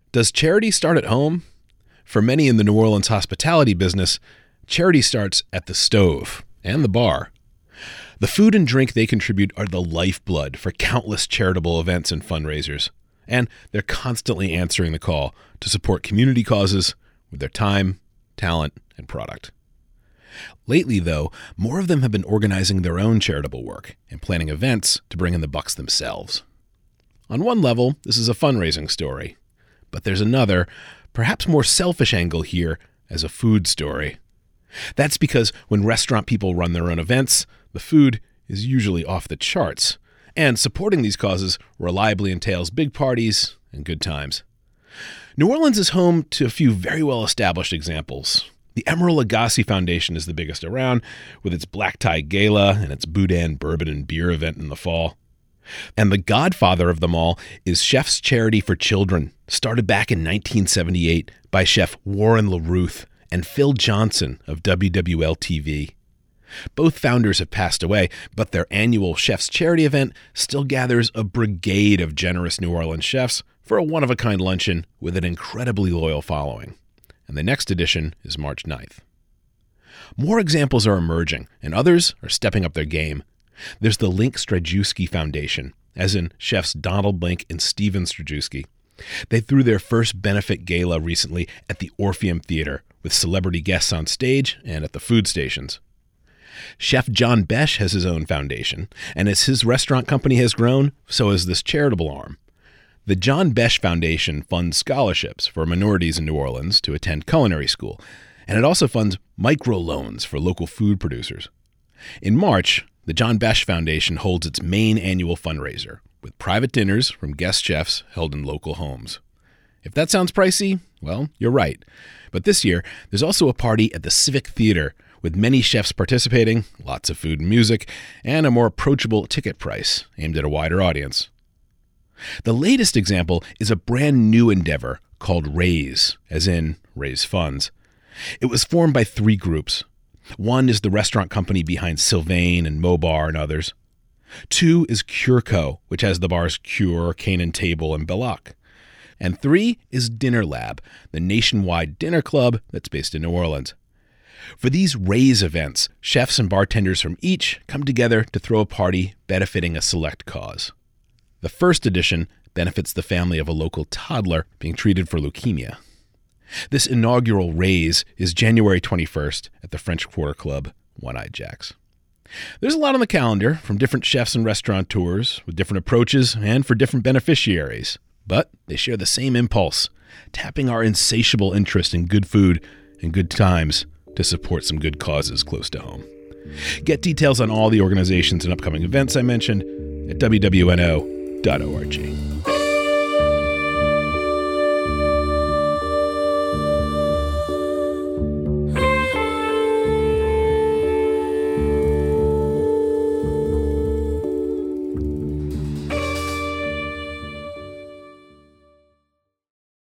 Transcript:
Does charity start at home? For many in the New Orleans hospitality business, charity starts at the stove and the bar. The food and drink they contribute are the lifeblood for countless charitable events and fundraisers, and they're constantly answering the call to support community causes with their time, talent, and product. Lately, though, more of them have been organizing their own charitable work and planning events to bring in the bucks themselves. On one level, this is a fundraising story, but there's another, perhaps more selfish angle here as a food story. That's because when restaurant people run their own events, the food is usually off the charts, and supporting these causes reliably entails big parties and good times. New Orleans is home to a few very well-established examples. The Emeril Lagasse Foundation is the biggest around, with its Black Tie Gala and its Boudin Bourbon and Beer event in the fall. And the godfather of them all is Chef's Charity for Children, started back in 1978 by Chef Warren LaRuth and Phil Johnson of WWL-TV. Both founders have passed away, but their annual Chef's Charity event still gathers a brigade of generous New Orleans chefs for a one-of-a-kind luncheon with an incredibly loyal following. And the next edition is March 9th. More examples are emerging, and others are stepping up their game. There's the Link Strajewski Foundation, as in chefs Donald Link and Steven Strajewski. They threw their first benefit gala recently at the Orpheum Theater, with celebrity guests on stage and at the food stations. Chef John Besh has his own foundation, and as his restaurant company has grown, so has this charitable arm. The John Besh Foundation funds scholarships for minorities in New Orleans to attend culinary school, and it also funds microloans for local food producers. In March, the John Besh Foundation holds its main annual fundraiser, with private dinners from guest chefs held in local homes. If that sounds pricey, well, you're right. But this year, there's also a party at the Civic Theater, with many chefs participating, lots of food and music, and a more approachable ticket price aimed at a wider audience. The latest example is a brand new endeavor called Raise, as in raise funds. It was formed by three groups. One is the restaurant company behind Sylvain and Mobar and others. Two is CureCo, which has the bars Cure, Canaan Table, and Belloc. And three is Dinner Lab, the nationwide dinner club that's based in New Orleans. For these Raise events, chefs and bartenders from each come together to throw a party benefiting a select cause. The first edition benefits the family of a local toddler being treated for leukemia. This inaugural Raise is January 21st at the French Quarter Club, One-Eyed Jacks. There's a lot on the calendar from different chefs and restaurateurs with different approaches and for different beneficiaries, but they share the same impulse, tapping our insatiable interest in good food and good times to support some good causes close to home. Get details on all the organizations and upcoming events I mentioned at wwno.org.